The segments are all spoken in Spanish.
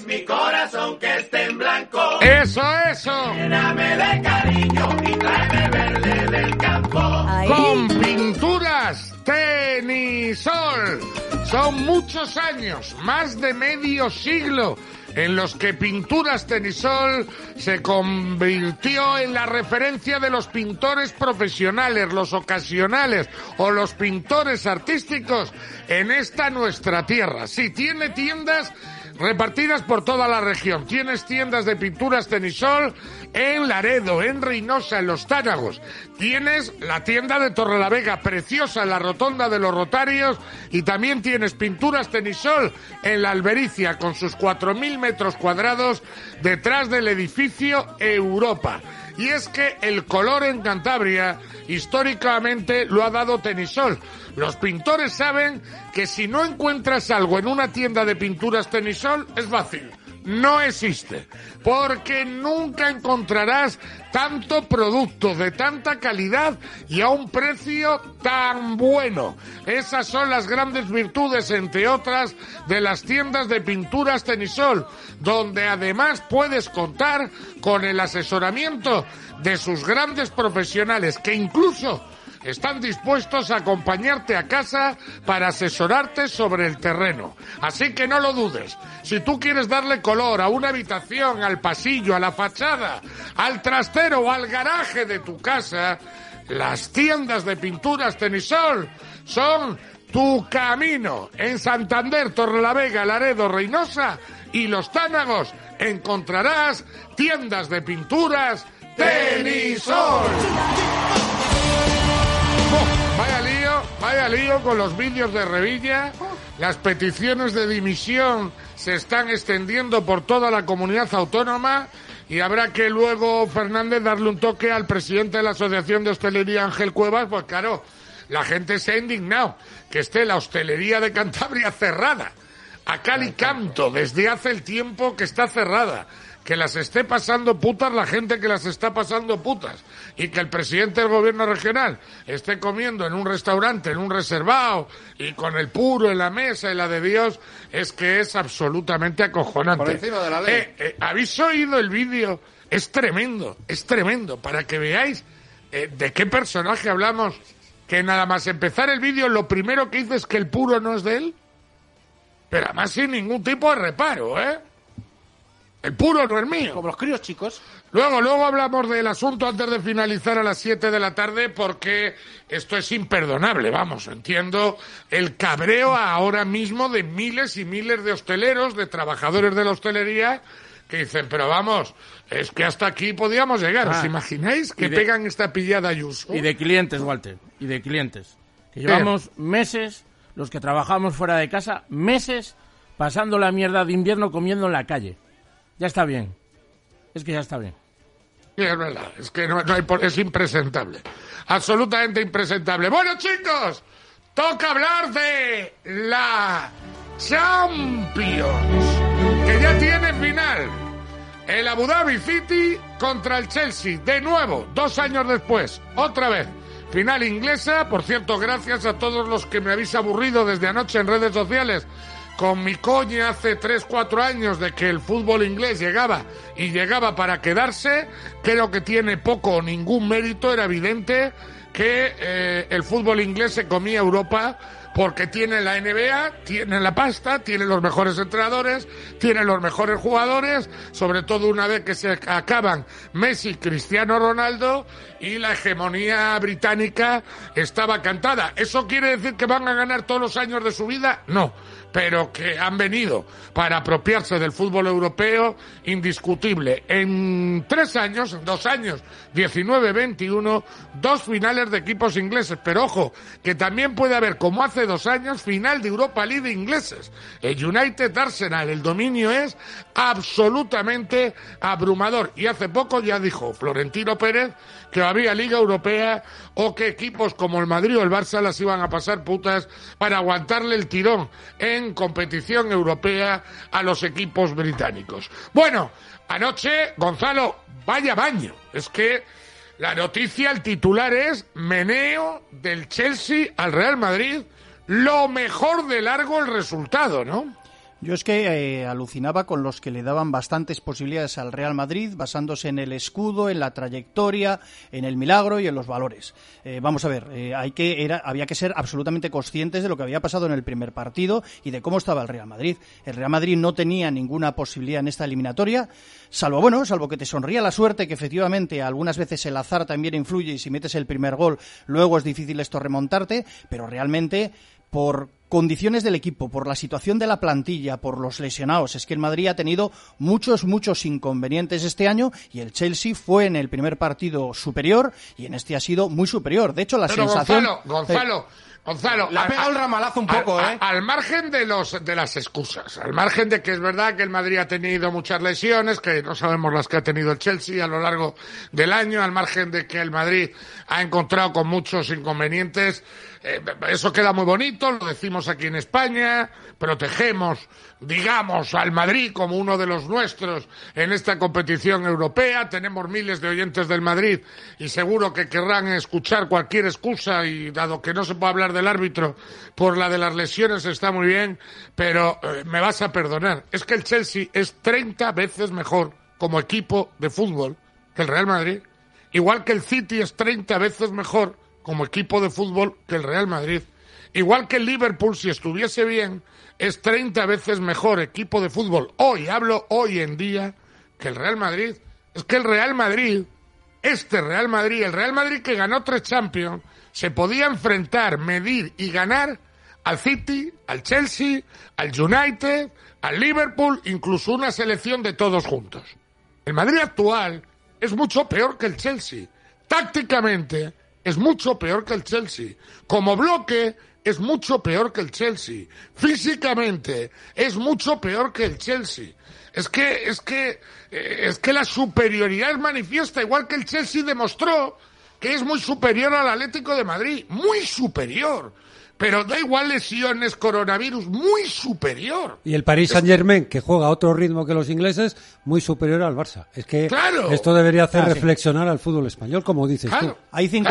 mi corazón que esté en blanco. ¡Eso! Lléname de cariño y tráeme verde del campo. Ahí. Con pinturas Tenisol. Son muchos años, más de medio siglo, en los que Pinturas Tenisol se convirtió en la referencia de los pintores profesionales, los ocasionales o los pintores artísticos en esta nuestra tierra. Sí, tiene tiendas repartidas por toda la región. Tienes tiendas de Pinturas Tenisol en Laredo, en Reynosa, en Los Tánagos. Tienes la tienda de Torrelavega, preciosa, en la Rotonda de los Rotarios. Y también tienes Pinturas Tenisol en la Albericia, con sus 4.000 metros cuadrados detrás del edificio Europa. Y es que el color en Cantabria históricamente lo ha dado Tenisol. Los pintores saben que si no encuentras algo en una tienda de pinturas Tenisol, es fácil. No existe, porque nunca encontrarás tanto producto de tanta calidad y a un precio tan bueno. Esas son las grandes virtudes, entre otras, de las tiendas de Pinturas Tenisol, donde además puedes contar con el asesoramiento de sus grandes profesionales, que incluso están dispuestos a acompañarte a casa para asesorarte sobre el terreno. Así que no lo dudes. Si tú quieres darle color a una habitación, al pasillo, a la fachada, al trastero o al garaje de tu casa, las tiendas de Pinturas Tenisol son tu camino. En Santander, Torrelavega, Laredo, Reynosa y Los Tánagos encontrarás tiendas de pinturas Tenisol. Vaya lío con los vídeos de Revilla. Las peticiones de dimisión se están extendiendo por toda la comunidad autónoma y habrá que luego, Fernández, darle un toque al presidente de la Asociación de Hostelería, Ángel Cuevas, pues claro, la gente se ha indignado que esté la hostelería de Cantabria cerrada, a cal y canto, desde hace el tiempo que está cerrada. Que las esté pasando putas la gente que las está pasando putas, y que el presidente del gobierno regional esté comiendo en un restaurante, en un reservado, y con el puro en la mesa y la de Dios, es que es absolutamente acojonante. Por encima de la ley. ¿Habéis oído el vídeo? Es tremendo, para que veáis de qué personaje hablamos, que nada más empezar el vídeo, lo primero que dice es que el puro no es de él, pero además sin ningún tipo de reparo, ¿eh? El puro no es mío. Como los críos chicos. Luego hablamos del asunto antes de finalizar a las 7 de la tarde, porque esto es imperdonable, vamos, entiendo el cabreo ahora mismo de miles y miles de hosteleros, de trabajadores de la hostelería, que dicen, pero vamos, es que hasta aquí podíamos llegar. ¿Os imagináis que pegan esta pillada a Ayuso? Y de clientes, Walter, y de clientes. Que llevamos meses, los que trabajamos fuera de casa, meses pasando la mierda de invierno comiendo en la calle. Ya está bien. Es que ya está bien. Sí, es verdad. Es que no hay es impresentable. Absolutamente impresentable. Bueno, chicos, toca hablar de la Champions, que ya tiene final. El Abu Dhabi City contra el Chelsea. De nuevo, 2 años después. Otra vez. Final inglesa. Por cierto, gracias a todos los que me habéis aburrido desde anoche en redes sociales con mi coña hace 3-4 años de que el fútbol inglés llegaba para quedarse. Creo que tiene poco o ningún mérito. Era evidente que el fútbol inglés se comía Europa, porque tiene la NBA, tiene la pasta, tiene los mejores entrenadores, tiene los mejores jugadores, sobre todo una vez que se acaban Messi, Cristiano Ronaldo, y la hegemonía británica estaba cantada. ¿Eso quiere decir que van a ganar todos los años de su vida? No, pero que han venido para apropiarse del fútbol europeo, indiscutible. En 3 años, en 2 años, 19-21, 2 finales de equipos ingleses. Pero ojo, que también puede haber, como hace 2 años, final de Europa League de ingleses. El United Arsenal, el dominio es absolutamente abrumador. Y hace poco ya dijo Florentino Pérez que había Liga Europea, o que equipos como el Madrid o el Barça las iban a pasar putas para aguantarle el tirón en competición europea a los equipos británicos. Bueno, anoche, Gonzalo, vaya baño. Es que la noticia, el titular es meneo del Chelsea al Real Madrid. Lo mejor de largo el resultado, ¿no? Yo es que alucinaba con los que le daban bastantes posibilidades al Real Madrid, basándose en el escudo, en la trayectoria, en el milagro y en los valores. Vamos a ver, había que ser absolutamente conscientes de lo que había pasado en el primer partido y de cómo estaba el Real Madrid. El Real Madrid no tenía ninguna posibilidad en esta eliminatoria, salvo que te sonría la suerte, que efectivamente algunas veces el azar también influye y si metes el primer gol, luego es difícil esto remontarte, pero realmente por condiciones del equipo, por la situación de la plantilla, por los lesionados. Es que el Madrid ha tenido muchos inconvenientes este año y el Chelsea fue en el primer partido superior y en este ha sido muy superior. De hecho, la sensación... Gonzalo, le ha pegado el ramalazo un poco, Al margen de las excusas, al margen de que es verdad que el Madrid ha tenido muchas lesiones, que no sabemos las que ha tenido el Chelsea a lo largo del año, al margen de que el Madrid ha encontrado con muchos inconvenientes, eso queda muy bonito, lo decimos aquí en España, protegemos, digamos, al Madrid como uno de los nuestros en esta competición europea, tenemos miles de oyentes del Madrid y seguro que querrán escuchar cualquier excusa y dado que no se puede hablar del árbitro por la de las lesiones está muy bien, pero me vas a perdonar, es que el Chelsea es 30 veces mejor como equipo de fútbol que el Real Madrid, igual que el City es 30 veces mejor como equipo de fútbol que el Real Madrid. Igual que el Liverpool, si estuviese bien, es 30 veces mejor equipo de fútbol. Hablo hoy en día, que el Real Madrid. Es que el Real Madrid, el Real Madrid que ganó 3 Champions, se podía enfrentar, medir y ganar al City, al Chelsea, al United, al Liverpool, incluso una selección de todos juntos. El Madrid actual es mucho peor que el Chelsea. Tácticamente es mucho peor que el Chelsea. Como bloque es mucho peor que el Chelsea. Físicamente es mucho peor que el Chelsea. Es que la superioridad es manifiesta, igual que el Chelsea demostró que es muy superior al Atlético de Madrid. Muy superior. Pero da igual lesiones, coronavirus, muy superior. Y el Paris Saint-Germain, que juega a otro ritmo que los ingleses, muy superior al Barça. Es que esto debería hacer reflexionar al fútbol español, como dices tú. Hay 5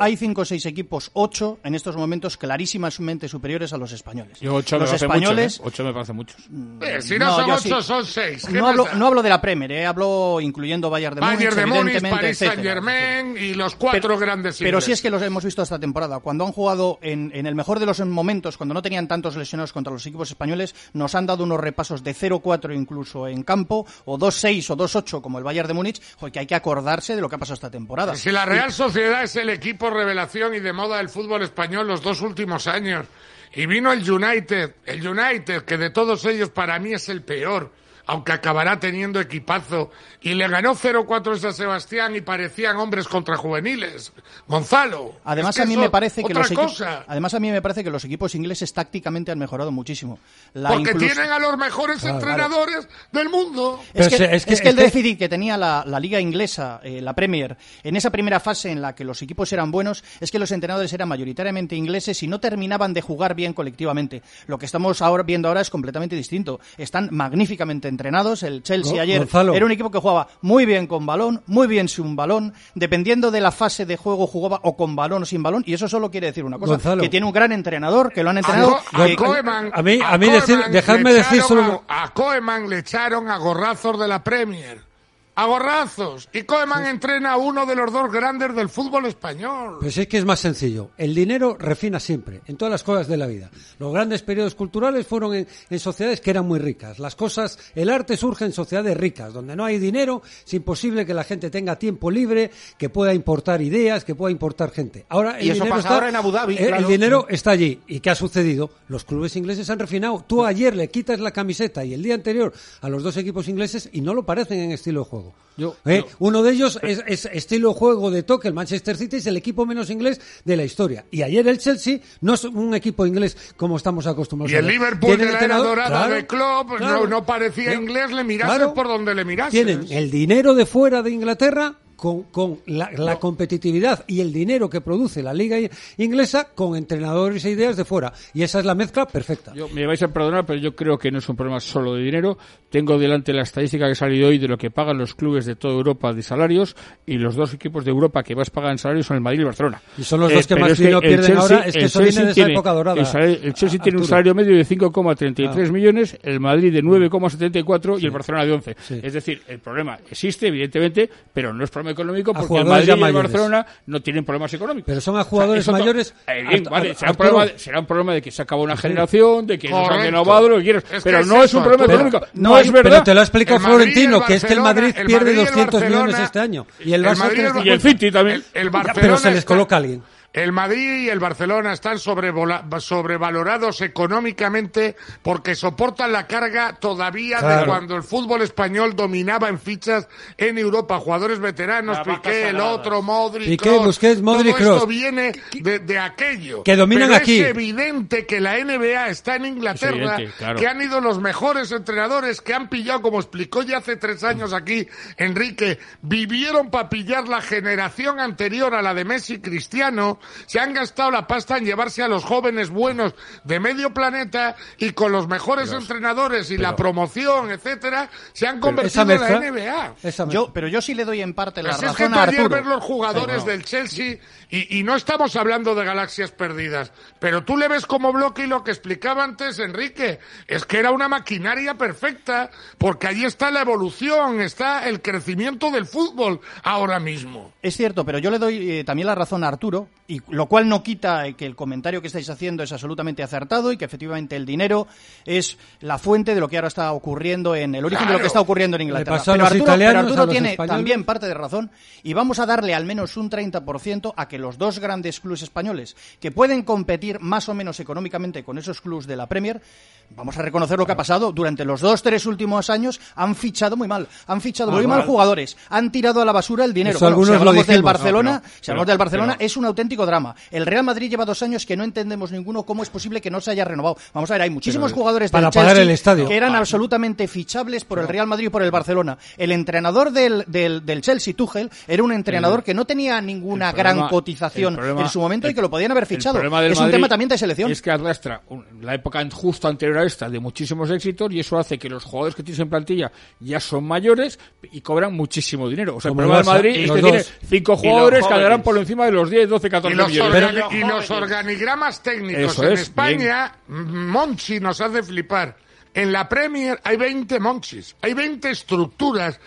o 6 equipos, 8 en estos momentos clarísimamente superiores a los españoles. Yo 8 los me españoles, mucho, 8 me parece muchos. Si no son 8, son 6. No hablo de la Premier, hablo incluyendo Bayern de Múnich, Paris Saint-Germain y los 4 grandes ingleses. Pero sí es que los hemos visto esta temporada. Cuando han jugado en el mejor de los momentos, cuando no tenían tantos lesionados contra los equipos españoles, nos han dado unos repasos de 0-4 incluso en campo, o 2-6 o 2-8 como el Bayern de Múnich, que hay que acordarse de lo que ha pasado esta temporada. Si la Real Sociedad es el equipo revelación y de moda del fútbol español los 2 últimos años, y vino el United, que de todos ellos para mí es el peor, aunque acabará teniendo equipazo, y le ganó 0-4 a San Sebastián y parecían hombres contra juveniles. Gonzalo. Además a mí me parece que los equipos ingleses tácticamente han mejorado muchísimo. Porque tienen a los mejores entrenadores del mundo. Es que el déficit que tenía la liga inglesa, la Premier, en esa primera fase en la que los equipos eran buenos, es que los entrenadores eran mayoritariamente ingleses y no terminaban de jugar bien colectivamente. Lo que estamos viendo ahora es completamente distinto. Están magníficamente entrenados. El Chelsea ayer era un equipo que jugaba muy bien con balón, muy bien sin balón, dependiendo de la fase de juego jugaba o con balón o sin balón, y eso solo quiere decir una cosa, Gonzalo, que tiene un gran entrenador, que lo han entrenado. Dejadme decir solo... A Koeman le echaron a gorrazos de la Premier. A gorrazos. Y Koeman entrena a uno de los 2 grandes del fútbol español. Pues es que es más sencillo. El dinero refina siempre, en todas las cosas de la vida. Los grandes periodos culturales fueron en sociedades que eran muy ricas. El arte surge en sociedades ricas, donde no hay dinero, es imposible que la gente tenga tiempo libre, que pueda importar ideas, que pueda importar gente. Ahora el dinero está ahora en Abu Dhabi. El dinero está allí. ¿Y qué ha sucedido? Los clubes ingleses han refinado. Tú ayer le quitas la camiseta y el día anterior a los 2 equipos ingleses y no lo parecen en estilo de juego. Uno de ellos es estilo juego de toque. El Manchester City es el equipo menos inglés de la historia. Y ayer el Chelsea no es un equipo inglés como estamos acostumbrados. Y el Liverpool de la era dorada de Klopp no parecía inglés, le mirases por donde le mirases. Tienen el dinero de fuera de Inglaterra con la competitividad y el dinero que produce la liga inglesa con entrenadores e ideas de fuera. Y esa es la mezcla perfecta. Me vais a perdonar, pero yo creo que no es un problema solo de dinero. Tengo delante la estadística que ha salido hoy de lo que pagan los clubes de toda Europa de salarios, y los dos equipos de Europa que más pagan salarios son el Madrid y el Barcelona. Y son los dos que más dinero pierden ahora. Es que eso viene de esa época dorada. El Chelsea tiene un salario medio de 5,33 millones, el Madrid de 9,74 y el Barcelona de 11. Sí. Es decir, el problema existe, evidentemente, pero no es problema económico, porque el Madrid y el Barcelona no tienen problemas económicos. Pero son a jugadores mayores. Será un problema de que se acaba una generación, de que no se han renovado, lo que quieras, pero no es un problema económico. No es verdad. Pero te lo ha explicado Florentino, que es que el Madrid pierde 200 millones este año. Y el Barça y el City también. Pero se les coloca alguien. El Madrid y el Barcelona están sobrevalorados económicamente porque soportan la carga todavía de cuando el fútbol español dominaba en fichas en Europa. Jugadores veteranos, Piqué, el otro, Modric, Piqué, Busquets, Modric, todo esto viene de aquello. Que dominan pero aquí. Es evidente que la NBA está en Inglaterra, que han ido los mejores entrenadores, que han pillado, como explicó ya hace 3 años aquí Enrique, vivieron para pillar la generación anterior a la de Messi y Cristiano. Se han gastado la pasta en llevarse a los jóvenes buenos de medio planeta, y con los mejores entrenadores y la promoción, etcétera, se han convertido en la NBA. Pero yo sí le doy en parte la razón es que a Arturo. ayer ver los jugadores del Chelsea, y no estamos hablando de galaxias perdidas, pero tú le ves como bloque, y lo que explicaba antes Enrique, es que era una maquinaria perfecta, porque allí está la evolución, está el crecimiento del fútbol ahora mismo. Es cierto, pero yo le doy también la razón a Arturo, y lo cual no quita que el comentario que estáis haciendo es absolutamente acertado, y que efectivamente el dinero es la fuente de lo que ahora está ocurriendo en el origen de lo que está ocurriendo en Inglaterra. Pero Arturo tiene también parte de razón, y vamos a darle al menos un 30% a que los dos grandes clubes españoles, que pueden competir más o menos económicamente con esos clubes de la Premier, vamos a reconocer lo que ha pasado. Durante los 2-3 últimos años han fichado muy mal, jugadores, han tirado a la basura el dinero. Si hablamos del Barcelona, es un auténtico drama. El Real Madrid lleva 2 años que no entendemos ninguno cómo es posible que no se haya renovado. Vamos a ver, hay muchísimos jugadores del Chelsea que eran absolutamente fichables por el Real Madrid y por el Barcelona. El entrenador del Chelsea, Tuchel, era un entrenador que no tenía ninguna gran cotización en su momento y que lo podían haber fichado. Es un tema también de selección. Es que arrastra la época justo anterior a esta de muchísimos éxitos, y eso hace que los jugadores que tienes en plantilla ya son mayores y cobran muchísimo dinero. O sea, el problema del Madrid es que tiene 5 jugadores que andarán por encima de los 10, 12, 14 millones. Y los organigramas técnicos en España, Monchi nos hace flipar. En la Premier hay 20 Monchis, hay 20 estructuras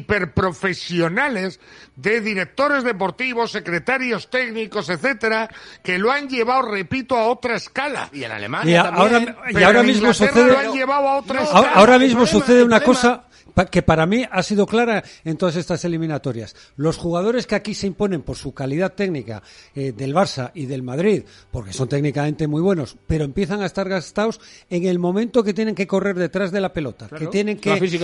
hiperprofesionales de directores deportivos, secretarios técnicos, etcétera, que lo han llevado, repito, a otra escala. Y en Alemania también. Ahora mismo sucede, lo han llevado a otra escala. Ahora mismo sucede una cosa que para mí ha sido clara en todas estas eliminatorias. Los jugadores que aquí se imponen por su calidad técnica del Barça y del Madrid, porque son técnicamente muy buenos, pero empiezan a estar gastados en el momento que tienen que correr detrás de la pelota, que tienen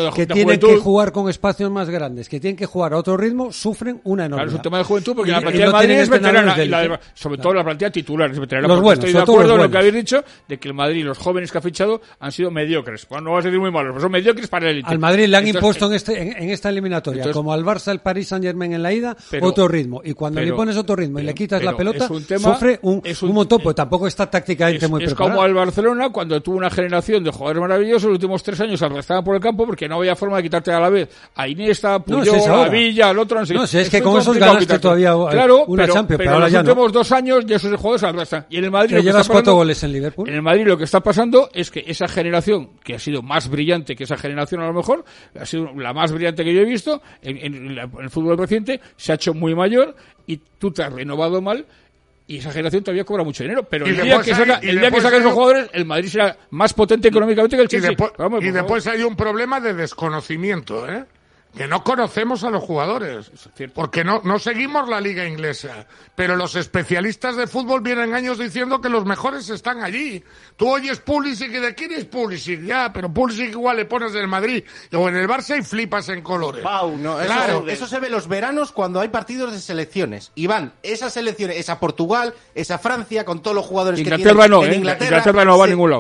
que jugar con espacios más grandes, que tienen que jugar a otro ritmo, sufren una enormidad. Claro, es un tema de juventud, porque la plantilla de Madrid es veterana, sobre todo la plantilla titular es veterana. Los buenos, estoy de acuerdo en lo que habéis dicho, de que el Madrid, los jóvenes que ha fichado, han sido mediocres. Bueno, no vas a decir muy malos, pero son mediocres para el élite. Al Madrid le han impuesto en esta eliminatoria, como al Barça, el Paris Saint-Germain en la ida, otro ritmo. Y cuando le pones otro ritmo y le quitas la pelota, sufre un montón, pues tampoco está tácticamente muy preparado. Es como el Barcelona, cuando tuvo una generación de jugadores maravillosos, los últimos 3 años se arrastraban por el campo porque no había forma de quitarte a la vez a Iniesta, Puyol, a Villa, al otro... No, si es que con esos ganaste todavía una Champions, pero ahora ya no. En los últimos 2 años ya esos jugadores se arrastran. Y en el Madrid... llevas 4 goles en Liverpool. En el Madrid lo que está pasando es que esa generación, que ha sido más brillante que esa generación a lo mejor, ha sido la más brillante que yo he visto en el fútbol reciente, se ha hecho muy mayor, y tú te has renovado mal, y esa generación todavía cobra mucho dinero, pero el día que sacan los jugadores, el Madrid será más potente económicamente que el Chelsea. Y después hay un problema de desconocimiento, que no conocemos a los jugadores, porque no seguimos la liga inglesa, pero los especialistas de fútbol vienen años diciendo que los mejores están allí. Tú oyes Pulisic, ¿y de quién es Pulisic? Ya, pero Pulisic igual le pones en el Madrid o en el Barça y flipas en colores. Pau, no, eso se ve los veranos cuando hay partidos de selecciones, y van esas selecciones, esa Portugal, esa Francia, con todos los jugadores que tienen en Inglaterra no va a ningún lado.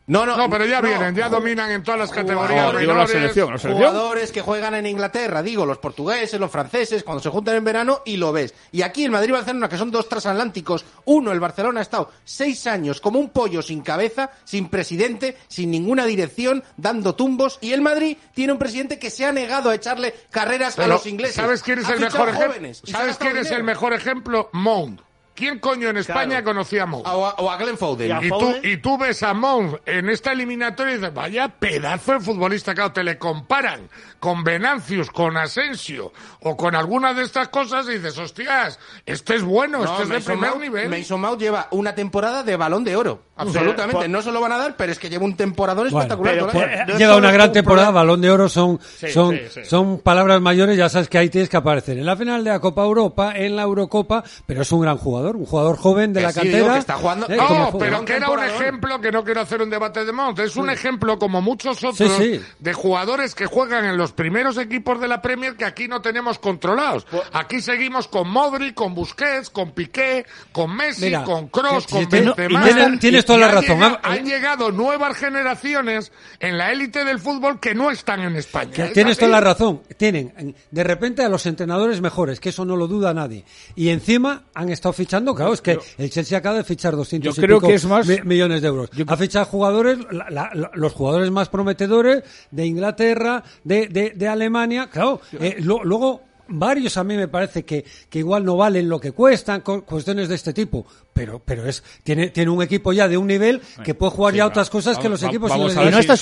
No, pero ya vienen, ya dominan en todas las categorías. Digo la selección. Jugadores que juegan en Inglaterra, digo, los portugueses, los franceses, cuando se juntan en verano y lo ves. Y aquí el Madrid-Barcelona, que son dos transatlánticos, el Barcelona ha estado 6 años como un pollo sin cabeza, sin presidente, sin ninguna dirección, dando tumbos, y el Madrid tiene un presidente que se ha negado a echarle carreras a los ingleses. ¿Sabes quién es el mejor ejemplo? ¿Sabes quién es el mejor ejemplo? Mount. ¿Quién coño en España conocía a Mount? O a Glenn Foden. Y tú ves a Mount en esta eliminatoria y dices, vaya pedazo de futbolista, claro, te le comparan con Venantius, con Asensio o con alguna de estas cosas y dices, hostias, este es bueno, este es de primer nivel. Mason Mount lleva una temporada de Balón de Oro, absolutamente. No se lo van a dar, pero es que lleva un temporador espectacular. Lleva una gran temporada, Balón de Oro son palabras mayores, ya sabes que ahí tienes que aparecer en la final de la Copa Europa, en la Eurocopa, pero es un gran jugador. Un jugador joven de la cantera. Que está jugando, pero que era un ejemplo, que no quiero hacer un debate de Mount, es un ejemplo como muchos otros de jugadores que juegan en los primeros equipos de la Premier que aquí no tenemos controlados. Aquí seguimos con Modric, con Busquets, con Piqué, con Messi, con Kroos, con Benzema. Tienes toda la razón. Han llegado nuevas generaciones en la élite del fútbol que no están en España. Tienes toda la razón. Tienen de repente a los entrenadores mejores, que eso no lo duda nadie. Y encima han estado fichando. Claro, es que el Chelsea acaba de fichar 200 millones de euros. Ha fichado jugadores, los jugadores más prometedores de Inglaterra, de Alemania. Claro, luego varios a mí me parece que igual no valen lo que cuestan, cuestiones de este tipo. Pero tiene un equipo ya de un nivel que puede jugar ya otras cosas que los equipos y no está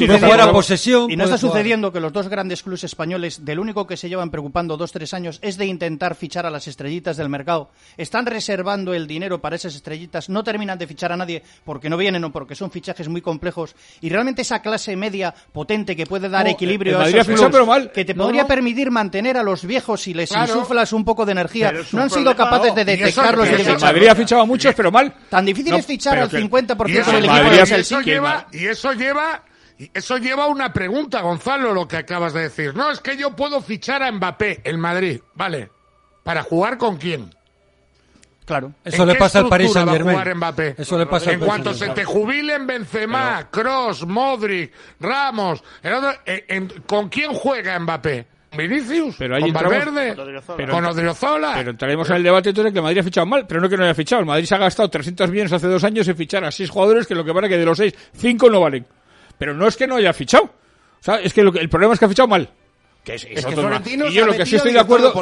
sucediendo que los dos grandes clubes españoles, del único que se llevan preocupando 2-3 años es de intentar fichar a las estrellitas del mercado. Están reservando el dinero para esas estrellitas, no terminan de fichar a nadie porque no vienen o porque son fichajes muy complejos, y realmente esa clase media potente que puede dar equilibrio a esos clubes, que te podría permitir mantener a los viejos si les insuflas un poco de energía, no han sido capaces de detectarlos. Madrid ha fichado a muchos, pero mal. Tan difícil es fichar al 50% del equipo del Chelsea. Y eso lleva una pregunta, Gonzalo, lo que acabas de decir. No, es que yo puedo fichar a Mbappé, el Madrid, ¿vale? ¿Para jugar con quién? Claro. Eso le pasa al Paris Saint-Germain. Eso le pasa al Paris. En cuanto se te jubilen Benzema, Kroos, Modric, Ramos, ¿con quién juega Mbappé? Vinicius, pero ahí con Valverde, con Odriozola. Pero entraremos en el debate entonces que el Madrid ha fichado mal, pero no que no haya fichado. El Madrid se ha gastado 300 millones hace 2 años en fichar a 6 jugadores que lo que vale que de los 6, 5 no valen. Pero no es que no haya fichado. O sea, es que el problema es que ha fichado mal. Es que Florentino y yo lo que sí estoy de acuerdo,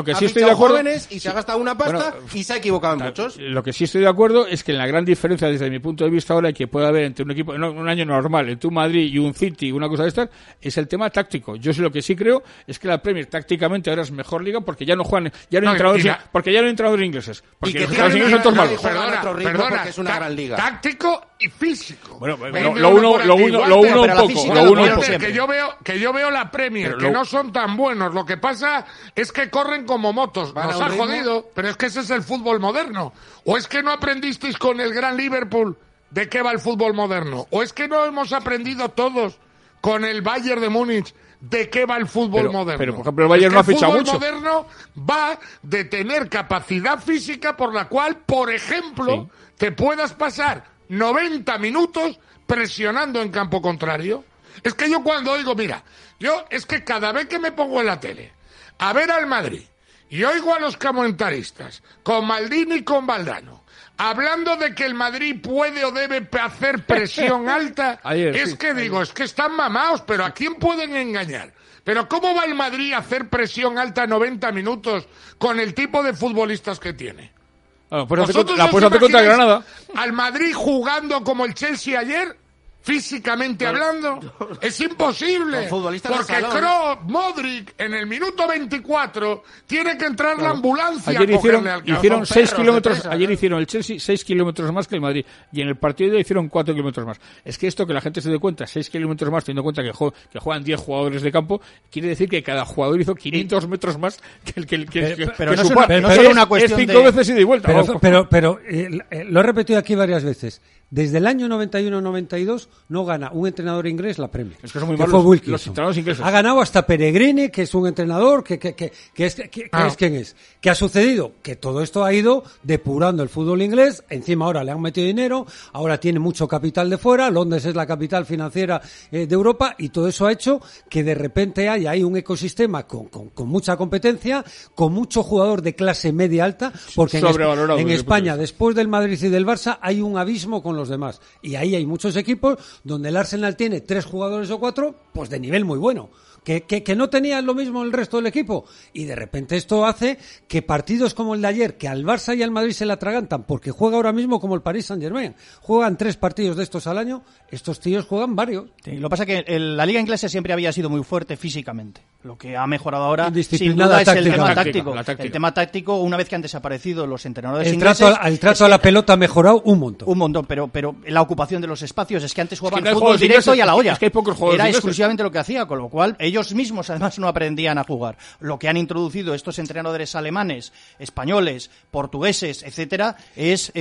jóvenes y se ha gastado una pasta y se ha equivocado en muchos. Lo que sí estoy de acuerdo es que la gran diferencia desde mi punto de vista ahora que puede haber entre un equipo en un año normal, entre un Madrid y un City, una cosa de estas, es el tema táctico. Yo lo que sí creo es que la Premier tácticamente ahora es mejor liga porque ya no juegan, porque ya no hay entrenadores ingleses, porque los ingleses son todos malos. Perdona, porque es una gran liga. Táctico y físico. Bueno, lo uno un poco. Que yo veo la Premier, que no son tan buenos. Lo que pasa es que corren como motos. Nos ha jodido, pero es que ese es el fútbol moderno. ¿O es que no aprendisteis con el gran Liverpool de qué va el fútbol moderno? ¿O es que no hemos aprendido todos con el Bayern de Múnich de qué va el fútbol moderno? Pero, por ejemplo, el Bayern no ha fichado mucho. El fútbol moderno va de tener capacidad física por la cual, por ejemplo, te puedas pasar 90 minutos presionando en campo contrario. Es que yo cuando oigo, es que cada vez que me pongo en la tele a ver al Madrid y oigo a los comentaristas con Maldini y con Valdano hablando de que el Madrid puede o debe hacer presión alta, es que están mamados, pero ¿a quién pueden engañar? Pero ¿cómo va el Madrid a hacer presión alta 90 minutos con el tipo de futbolistas que tiene? Pues la puedes hacer contra Granada. Al Madrid jugando como el Chelsea ayer, físicamente hablando, es imposible. Porque Kroos, Modric, en el minuto 24, tiene que entrar la ambulancia. Ayer hicieron 6 kilómetros, ayer hicieron el Chelsea 6 kilómetros más que el Madrid. Y en el partido de hoy hicieron 4 kilómetros más. Es que esto que la gente se dé cuenta, 6 kilómetros más, teniendo en cuenta que juegan 10 jugadores de campo, quiere decir que cada jugador hizo 500 metros más que el que pero no es una cuestión es 5 veces ida y vuelta. Pero lo he repetido aquí varias veces. desde el año 91-92 no gana un entrenador inglés la Premier. Es que son muy que malos fue Wilkinson. los entrenadores ingleses. Ha ganado hasta Pellegrini, que es un entrenador que es quien es. ¿Qué ha sucedido? Que todo esto ha ido depurando el fútbol inglés. Encima ahora le han metido dinero, ahora tiene mucho capital de fuera. Londres es la capital financiera de Europa, y todo eso ha hecho que de repente haya ahí un ecosistema con mucha competencia, con mucho jugador de clase media alta, porque en España, después del Madrid y del Barça, hay un abismo con los demás. Y ahí hay muchos equipos donde el Arsenal tiene 3 jugadores o 4, pues de nivel muy bueno. Que no tenían lo mismo el resto del equipo, y de repente esto hace que partidos como el de ayer, que al Barça y al Madrid se le atragantan porque juega ahora mismo como el Paris Saint-Germain, juegan 3 partidos de estos al año, estos tíos juegan varios. Sí, lo que pasa es que la liga inglesa siempre había sido muy fuerte físicamente. Lo que ha mejorado ahora sin duda es el tema táctico. El tema táctico, una vez que han desaparecido los entrenadores ingleses, el trato a la pelota ha mejorado un montón, pero la ocupación de los espacios, es que antes jugaban fútbol directo y a la olla. Es que hay pocos jugadores Era ingleses. exclusivamente lo que hacía, con lo cual ellos mismos además no aprendían a jugar. Lo que han introducido estos entrenadores alemanes, españoles, portugueses, etcétera, es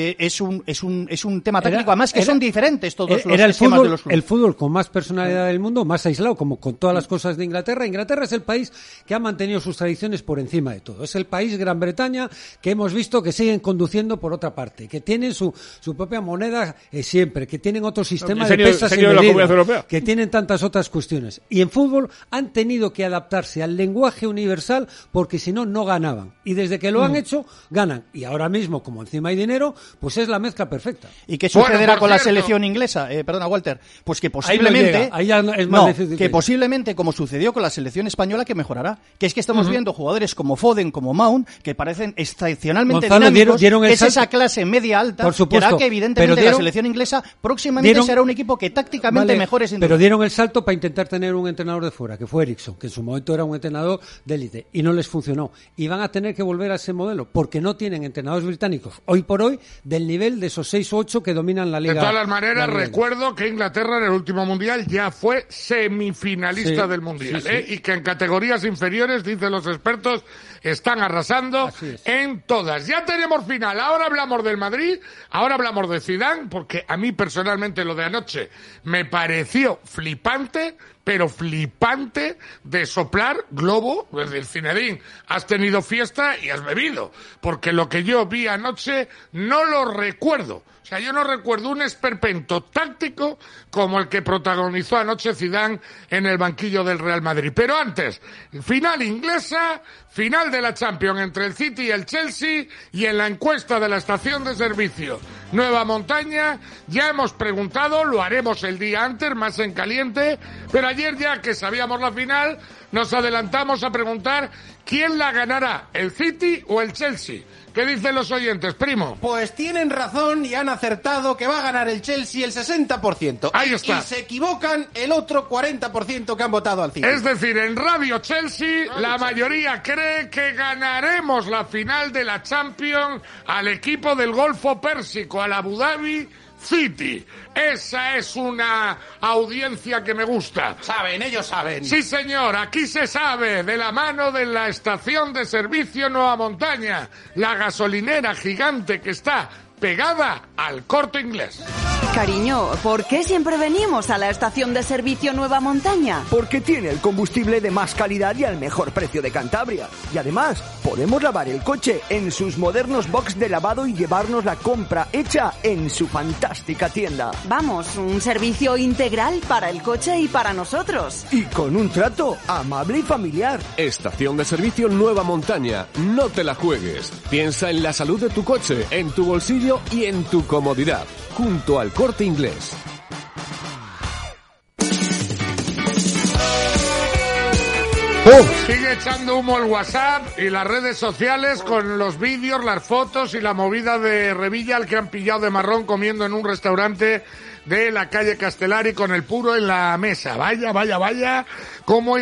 un tema táctico, además que son diferentes todos los esquemas de los clubes. El fútbol con más personalidad del mundo, más aislado, como con todas las cosas de Inglaterra. Inglaterra es el país que ha mantenido sus tradiciones por encima de todo. Es el país, Gran Bretaña, que hemos visto que siguen conduciendo por otra parte, que tienen su propia moneda siempre, que tienen otro sistema de pesas y medidas, que tienen tantas otras cuestiones. Y en fútbol han tenido que adaptarse al lenguaje universal, porque si no, no ganaban. Y desde que lo han hecho, ganan. Y ahora mismo, como encima hay dinero, pues es la mezcla perfecta. ¿Y qué sucederá con la selección inglesa? Perdona, Walter. Pues que posiblemente, ahí ya es más difícil que posiblemente, como sucedió con la selección española, que mejorará. Que es que estamos viendo jugadores como Foden, como Mount, que parecen excepcionalmente dinámicos, dieron que es esa clase media alta, por supuesto, que hará que evidentemente la selección inglesa próximamente será un equipo que tácticamente mejore sin duda. Pero dieron el salto para intentar tener un entrenador de fuera, que fue Eriksson, que en su momento era un entrenador de élite, y no les funcionó. Y van a tener que volver a ese modelo, porque no tienen entrenadores británicos, hoy por hoy, del nivel de esos 6 o 8 que dominan la liga. De todas las maneras, recuerdo que Inglaterra en el último Mundial ya fue semifinalista del Mundial, y que en categorías inferiores, dicen los expertos, están arrasando en todas. Ya tenemos final, ahora hablamos del Madrid, ahora hablamos de Zidane, porque a mí personalmente lo de anoche me pareció flipante, pero flipante, de soplar globo, desde el Zinedine. Has tenido fiesta y has bebido, porque lo que yo vi anoche no lo recuerdo. O sea, yo no recuerdo un esperpento táctico como el que protagonizó anoche Zidane en el banquillo del Real Madrid. Pero antes, final inglesa, final de la Champions entre el City y el Chelsea, y en la encuesta de la estación de servicio Nueva Montaña ya hemos preguntado, lo haremos el día antes, más en caliente, pero ayer ya que sabíamos la final, nos adelantamos a preguntar quién la ganará, el City o el Chelsea. ¿Qué dicen los oyentes, primo? Pues tienen razón y han acertado que va a ganar el Chelsea el 60%. Ahí está. Y se equivocan el otro 40% que han votado al City. Es decir, en Radio Chelsea la mayoría cree que ganaremos la final de la Champions al equipo del Golfo Pérsico, al Abu Dhabi City. Esa es una audiencia que me gusta. Saben, ellos saben. Sí, señor, aquí se sabe, de la mano de la estación de servicio Nueva Montaña, la gasolinera gigante que está pegada al Corte Inglés. Cariño, ¿por qué siempre venimos a la estación de servicio Nueva Montaña? Porque tiene el combustible de más calidad y al mejor precio de Cantabria. Y además, podemos lavar el coche en sus modernos box de lavado y llevarnos la compra hecha en su fantástica tienda. Vamos, un servicio integral para el coche y para nosotros. Y con un trato amable y familiar. Estación de servicio Nueva Montaña. No te la juegues. Piensa en la salud de tu coche, en tu bolsillo y en tu comodidad. Junto al Corte Inglés. Sigue echando humo el WhatsApp y las redes sociales con los vídeos, las fotos y la movida de Revilla, al que han pillado de marrón comiendo en un restaurante de la calle Castellari con el puro en la mesa. Vaya, vaya, vaya, cómo...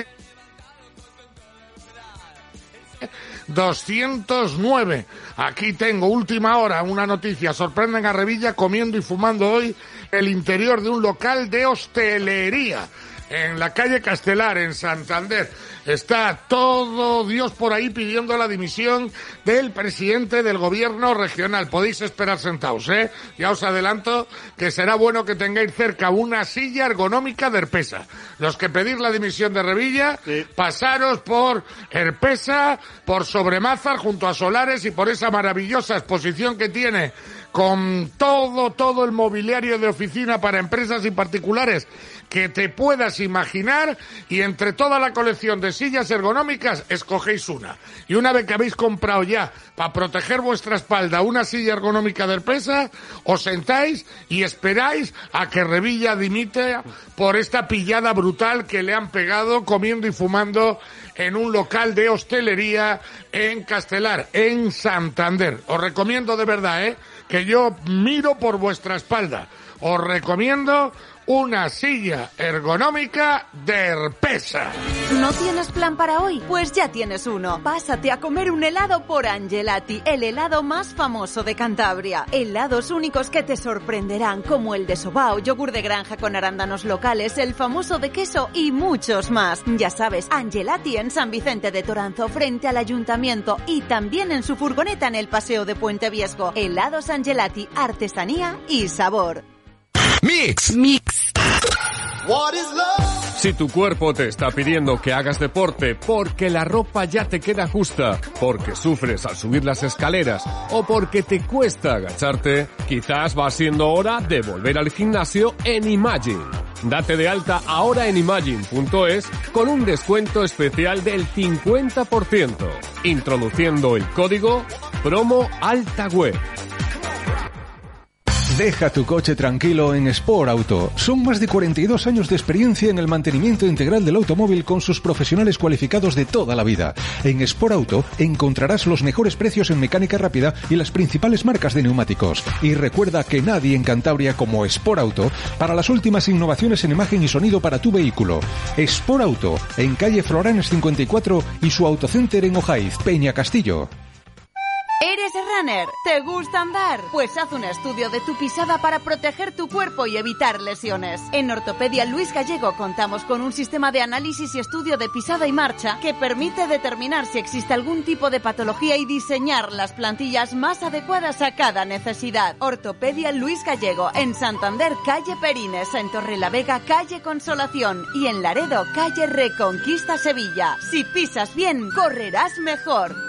209. Aquí tengo, última hora, una noticia. Sorprenden a Revilla comiendo y fumando hoy el interior de un local de hostelería. en la calle Castelar, en Santander. Está todo Dios por ahí pidiendo la dimisión del presidente del gobierno regional. Podéis esperar sentados, ¿eh? Ya os adelanto que será bueno que tengáis cerca una silla ergonómica de Herpesa. Los que pedís la dimisión de Revilla, pasaros por Herpesa, por Sobremázar, junto a Solares, y por esa maravillosa exposición que tiene con todo el mobiliario de oficina para empresas y particulares que te puedas imaginar, y entre toda la colección de sillas ergonómicas escogéis una. Y una vez que habéis comprado ya, para proteger vuestra espalda, una silla ergonómica de Herpesa, os sentáis y esperáis a que Revilla dimite por esta pillada brutal que le han pegado comiendo y fumando en un local de hostelería en Castelar, en Santander. Os recomiendo de verdad, que yo miro por vuestra espalda. Os recomiendo una silla ergonómica de Herpesa. ¿No tienes plan para hoy? Pues ya tienes uno. Pásate a comer un helado por Angelati, el helado más famoso de Cantabria. Helados únicos que te sorprenderán, como el de sobao, yogur de granja con arándanos locales, el famoso de queso y muchos más. Ya sabes, Angelati en San Vicente de Toranzo, frente al ayuntamiento, y también en su furgoneta en el Paseo de Puente Viesgo. Helados Angelati, artesanía y sabor. Mix. Si tu cuerpo te está pidiendo que hagas deporte porque la ropa ya te queda justa, porque sufres al subir las escaleras o porque te cuesta agacharte, quizás va siendo hora de volver al gimnasio en Imagine. Date de alta ahora en Imagine.es con un descuento especial del 50%, introduciendo el código PROMOALTAWEB. Deja tu coche tranquilo en Sport Auto. Son más de 42 años de experiencia en el mantenimiento integral del automóvil con sus profesionales cualificados de toda la vida. En Sport Auto encontrarás los mejores precios en mecánica rápida y las principales marcas de neumáticos. Y recuerda que nadie en Cantabria como Sport Auto para las últimas innovaciones en imagen y sonido para tu vehículo. Sport Auto, en calle Floranes 54 y su autocenter en Ojaiz, Peña Castillo. ¿Eres runner? ¿Te gusta andar? Pues haz un estudio de tu pisada para proteger tu cuerpo y evitar lesiones. En Ortopedia Luis Gallego contamos con un sistema de análisis y estudio de pisada y marcha que permite determinar si existe algún tipo de patología y diseñar las plantillas más adecuadas a cada necesidad. Ortopedia Luis Gallego, en Santander, calle Perines, en Torrelavega, calle Consolación, y en Laredo, calle Reconquista Sevilla. Si pisas bien, correrás mejor.